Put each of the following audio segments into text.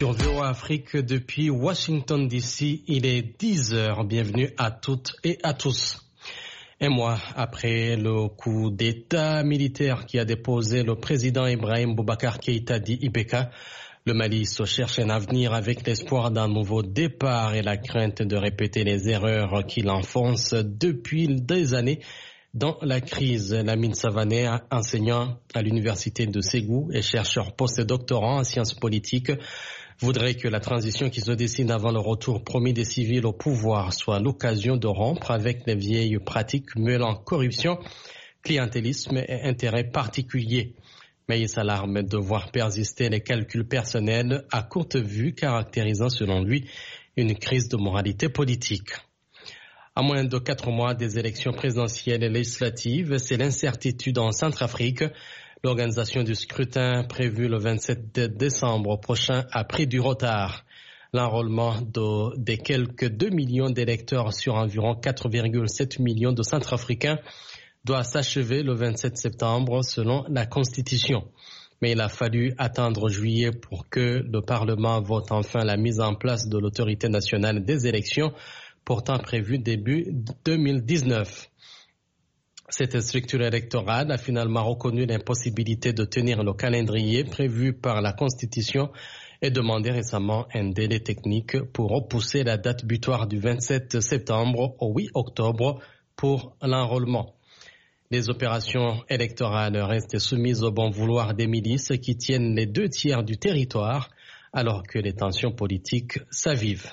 Sur VOA Afrique depuis Washington DC, il est 10h. Bienvenue à toutes et à tous. Un mois après le coup d'État militaire qui a déposé le président Ibrahim Boubacar Keïta dit IBK, le Mali se cherche un avenir avec l'espoir d'un nouveau départ et la crainte de répéter les erreurs qu'il enfonce depuis des années dans la crise. Lamine Savané, enseignant à l'université de Ségou et chercheur post-doctorant en sciences politiques, voudrait que la transition qui se dessine avant le retour promis des civils au pouvoir soit l'occasion de rompre avec les vieilles pratiques mêlant corruption, clientélisme et intérêts particuliers. Mais il s'alarme de voir persister les calculs personnels à courte vue, caractérisant selon lui une crise de moralité politique. À moins de 4 mois des élections présidentielles et législatives, c'est l'incertitude en Centrafrique. L'organisation du scrutin prévu le 27 décembre prochain a pris du retard. L'enrôlement des quelques 2 millions d'électeurs sur environ 4,7 millions de Centrafricains doit s'achever le 27 septembre selon la Constitution. Mais il a fallu attendre juillet pour que le Parlement vote enfin la mise en place de l'autorité nationale des élections, pourtant prévue début 2019. Cette structure électorale a finalement reconnu l'impossibilité de tenir le calendrier prévu par la Constitution et demandé récemment un délai technique pour repousser la date butoir du 27 septembre au 8 octobre pour l'enrôlement. Les opérations électorales restent soumises au bon vouloir des milices qui tiennent les 2 tiers du territoire alors que les tensions politiques s'avivent.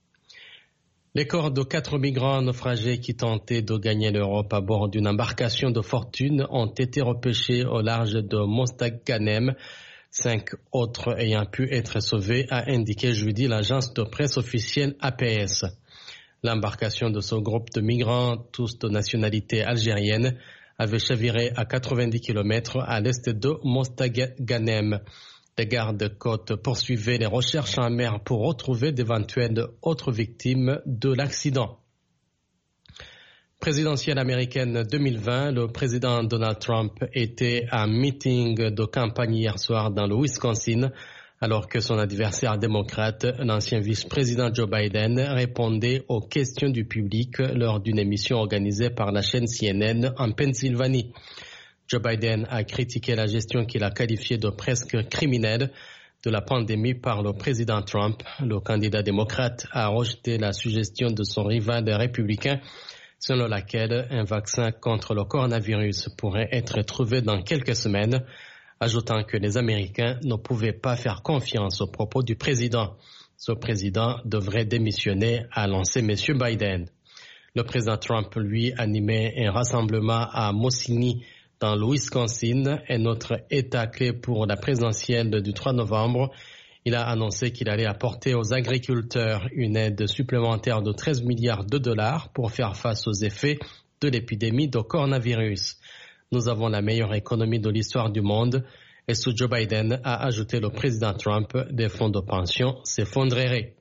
Les corps de 4 migrants naufragés qui tentaient de gagner l'Europe à bord d'une embarcation de fortune ont été repêchés au large de Mostaganem. 5 autres ayant pu être sauvés, a indiqué jeudi l'agence de presse officielle APS. L'embarcation de ce groupe de migrants, tous de nationalité algérienne, avait chaviré à 90 km à l'est de Mostaganem. Les gardes-côtes poursuivaient les recherches en mer pour retrouver d'éventuelles autres victimes de l'accident. Présidentielle américaine 2020, le président Donald Trump était à un meeting de campagne hier soir dans le Wisconsin, alors que son adversaire démocrate, l'ancien vice-président Joe Biden, répondait aux questions du public lors d'une émission organisée par la chaîne CNN en Pennsylvanie. Joe Biden a critiqué la gestion qu'il a qualifiée de presque criminelle de la pandémie par le président Trump. Le candidat démocrate a rejeté la suggestion de son rival républicain selon laquelle un vaccin contre le coronavirus pourrait être trouvé dans quelques semaines, ajoutant que les Américains ne pouvaient pas faire confiance aux propos du président. Ce président devrait démissionner, a lancé M. Biden. Le président Trump, lui, animait un rassemblement à Mossigny, dans le Wisconsin, un autre État clé pour la présidentielle du 3 novembre. Il a annoncé qu'il allait apporter aux agriculteurs une aide supplémentaire de 13 milliards de dollars pour faire face aux effets de l'épidémie de coronavirus. Nous avons la meilleure économie de l'histoire du monde et sous Joe Biden, a ajouté le président Trump, des fonds de pension s'effondreraient.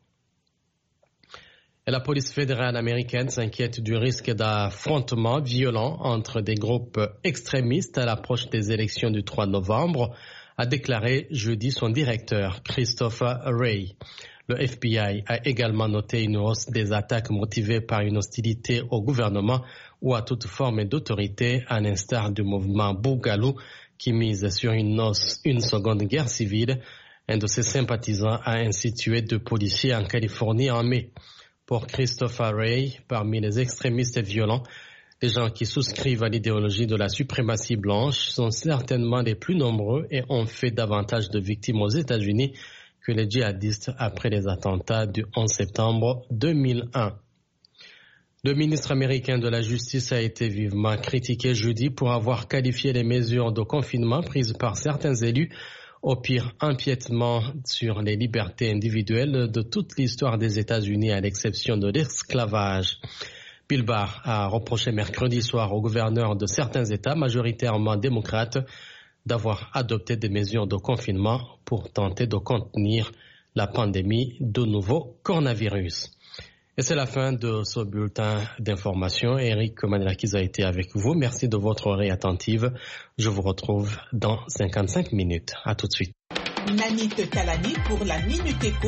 Et la police fédérale américaine s'inquiète du risque d'affrontement violent entre des groupes extrémistes à l'approche des élections du 3 novembre, a déclaré jeudi son directeur, Christopher Wray. Le FBI a également noté une hausse des attaques motivées par une hostilité au gouvernement ou à toute forme d'autorité, à l'instar du mouvement Bougalou qui mise sur une seconde guerre civile. Un de ses sympathisants a ainsi tué 2 policiers en Californie en mai. Pour Christopher Wray, parmi les extrémistes violents, les gens qui souscrivent à l'idéologie de la suprématie blanche sont certainement les plus nombreux et ont fait davantage de victimes aux États-Unis que les djihadistes après les attentats du 11 septembre 2001. Le ministre américain de la Justice a été vivement critiqué jeudi pour avoir qualifié les mesures de confinement prises par certains élus au pire empiètement sur les libertés individuelles de toute l'histoire des États-Unis à l'exception de l'esclavage. Bill Barr a reproché mercredi soir au gouverneur de certains États majoritairement démocrates d'avoir adopté des mesures de confinement pour tenter de contenir la pandémie de nouveau coronavirus. Et c'est la fin de ce bulletin d'information. Eric Manelakis a été avec vous. Merci de votre oreille attentive. Je vous retrouve dans 55 minutes. À tout de suite. Nanit Talani pour la Minute Éco